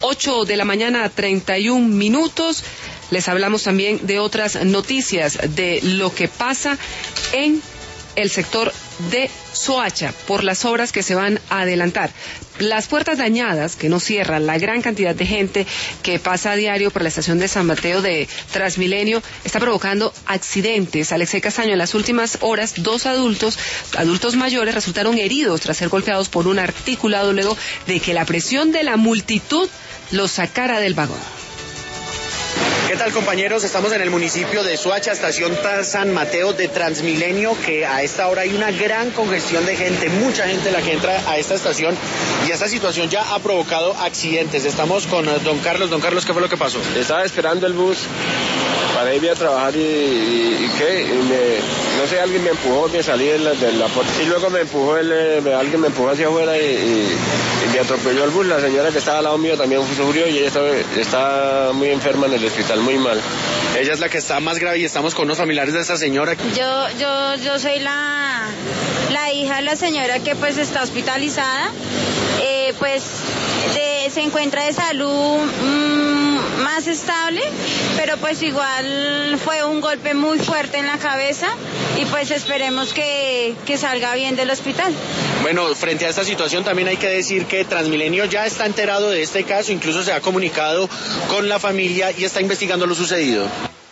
8 de la mañana, 31 minutos. Les hablamos también de otras noticias, de lo que pasa en el sector de Soacha por las obras que se van a adelantar. Las puertas dañadas que no cierran, la gran cantidad de gente que pasa a diario por la estación de San Mateo de Transmilenio está provocando accidentes. Alexei Castaño, en las últimas horas, 2 adultos mayores resultaron heridos tras ser golpeados por un articulado luego de que la presión de la multitud los sacara del vagón. ¿Qué tal, compañeros? Estamos en el municipio de Soacha, estación San Mateo de Transmilenio, que a esta hora hay una gran congestión de gente, mucha gente la que entra a esta estación, y esta situación ya ha provocado accidentes. Estamos con don Carlos. Don Carlos, ¿qué fue lo que pasó? Estaba esperando el bus para irme a trabajar no sé, alguien me empujó, me salí de la puerta y luego alguien me empujó hacia afuera y me atropelló el bus. La señora que estaba al lado mío también sufrió y ella está muy enferma en el hospital, muy mal. Ella es la que está más grave y estamos con unos familiares de esta señora. Yo soy la hija de la señora que pues está hospitalizada, se encuentra de salud más estable, pero pues igual fue un golpe muy fuerte en la cabeza y pues esperemos que salga bien del hospital. Bueno, frente a esta situación también hay que decir que Transmilenio ya está enterado de este caso, incluso se ha comunicado con la familia y está investigando lo sucedido.